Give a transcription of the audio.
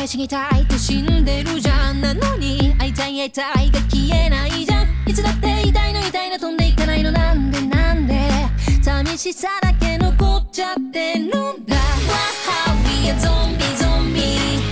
死にたいって死んでるじゃん。なのに会いたいが消えないじゃん。いつだって痛いの飛んでいかないの。なんで寂しさだけ残っちゃってるんだ。 Wow, we are zombie